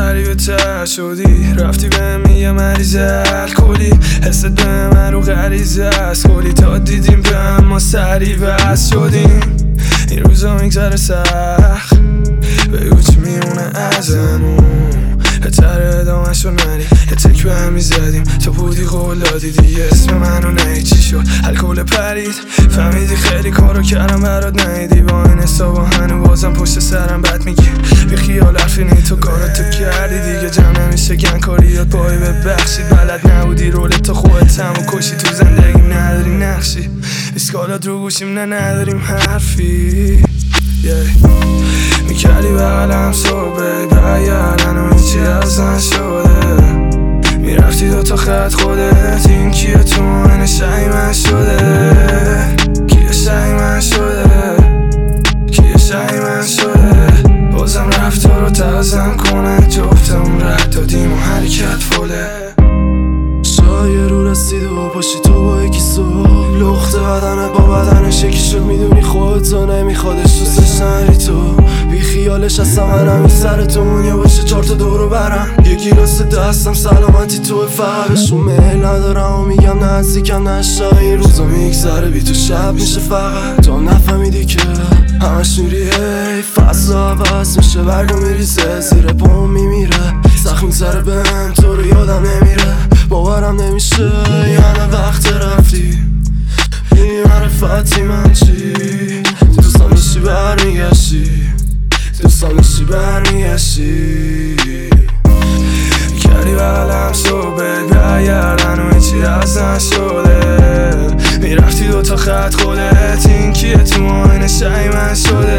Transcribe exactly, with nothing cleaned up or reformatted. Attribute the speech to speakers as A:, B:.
A: غریبه تر شدی، رفتی به میگه مریض الکلی، حست به من رو غریزه است کلی، تا دیدیم به هم ما سریع بس شدیم. این روزا میگذره سخت، بگو چی میمونه ازمون، بهتره ادامه شو نری، یه تک به هم میزدیم تو بودی قول دادی دیگه اسم منو نهی، چی شد الکل پرید، فهمیدی خیلی کارو کردم برات نیدی، با این حسابا هنو بازم پشت سرم بد میگی، بی خیال حرفی نی تو کاراتو کردی دیگه جمع نمیشه گن کاریات بایی ببخشید، بلد نبودی رولت تو خودت هم و کشی، تو زندگیم نداری نقشی، اسکالات رو گوشیم نه نداریم حرفی yeah. میکردی بغلم صبح برگردن و هیچی از نشده، میرفتی دو تا خط خودت، این کیه تو من شای من شده، کیه شای من شده، کیه شای من شده، بازم رفتار رو تازم کنه، جفتمون رد دادیم و حرکت فله، شایه رو رسید و پاشی تو با یکی صبح، لخت بدنت با بدنش یکی شد، میدونی خودتو نمیخوادش دوستش نری تو، بی خیالش هستم منم این سر تو مونیه باشه چار تا دورو برم، یکی راست دستم سلامتی توه، فقرشون میل ندارم و میگم نزدیکم نشتا، این روزا میگذره بی تو شب میشه فقط، تو هم نفهمیدی که همش میری هی، فصل عوض میشه برگو میریزه زیر پام میمیره، سخت میگذره بهم تو رو یادم نمیره، باورم نمیشه یعنی وقت رفتی بی معرفتی من چی، دوستان داشتی برمیگشتی، دوستان داشتی برمیگشتی، کردی بغلم صبح برگردن و هیچی از نشده، میرفتی دو تا خط خودت، این کیه تو ماین شای من شده.